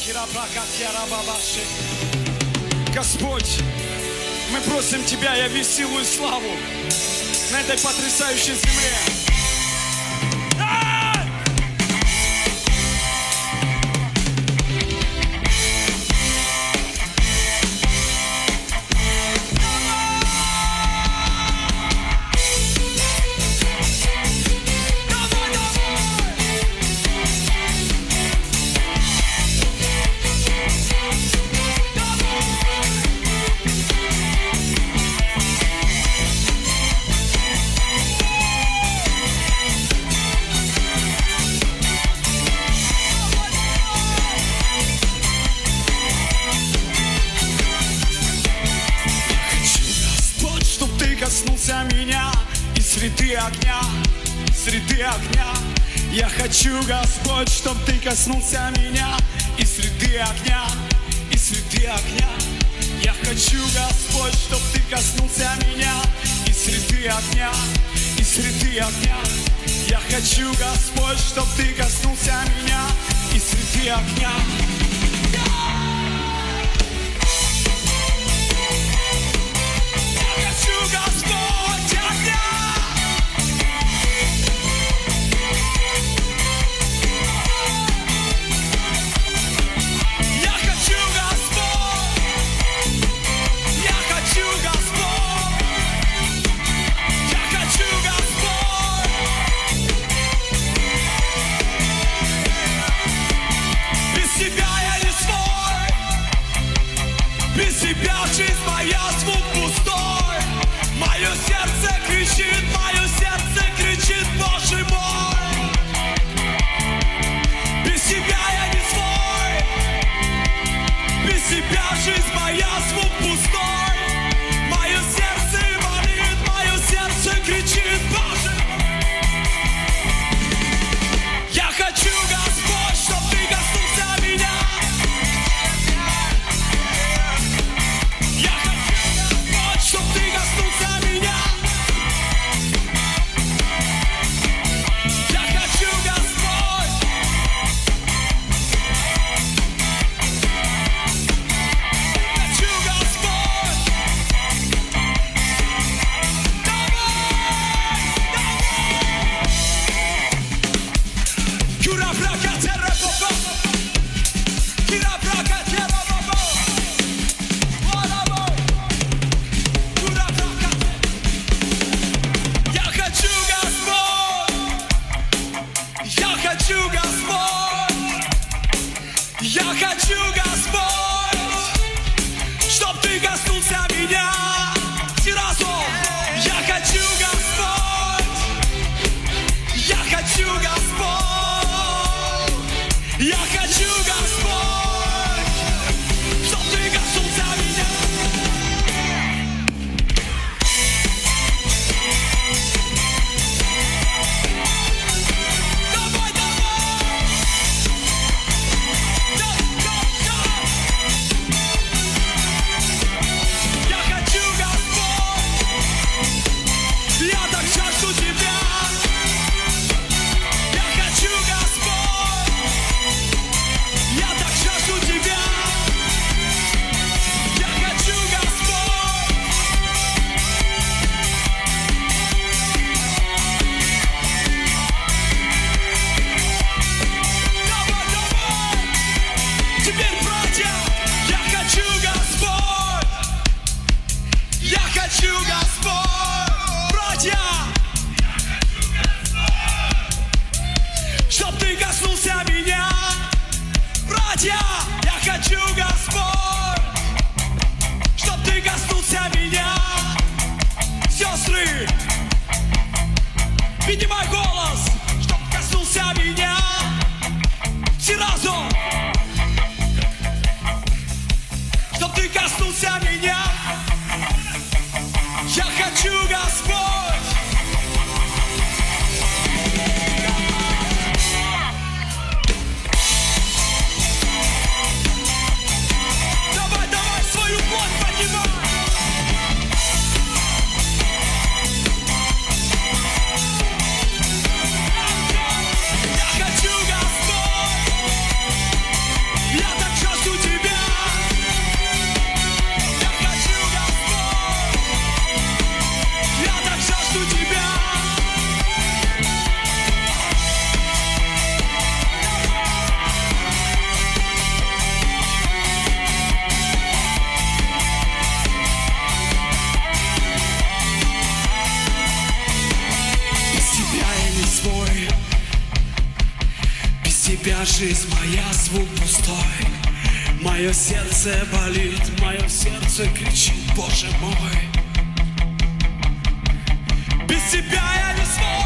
Господь, мы просим Тебя, яви силу и славу на этой потрясающей земле. Меня и среды огня, среды огня. Я хочу, Господь, чтоб Ты коснулся меня и среды огня, и среды огня. Я хочу, Господь, чтоб Ты коснулся меня и среды огня, и среды огня. Я хочу, Господь, чтоб Ты коснулся меня и среды огня. Я хочу, Господь, огня. Я хочу, Господь. Я хочу, Господь. Я хочу, Господь. Без Тебя я не свой. Без Тебя жизнь моя звук пустой. Мое сердце кричит, Боже мой. Без Тебя я не свой. Без Тебя жизнь моя звук пустой. Мое сердце молит, мое сердце кричит, Боже. Я хочу, Господь, чтоб Ты коснулся меня. Я хочу, Господь, чтоб Ты коснулся меня. Я хочу, Господь. Хочу, Господь. Кура брака терра баба. Кура брака терра баба. Варабо. Кура брака. Я хочу, Господь. Я хочу, Господь. Я хочу, Господь, чтоб Ты коснулся меня. Сразу. Я хочу, Господь. Я хочу, Господь. Я хочу, Господь, чтоб Ты коснулся меня. Давай, давай. Я хочу, Господь. Я так жажду Тебя. Я хочу, Господь. тебя жизнь моя, звук пустой. Мое сердце болит, мое сердце кричит, Боже мой. Без тебя я не смог.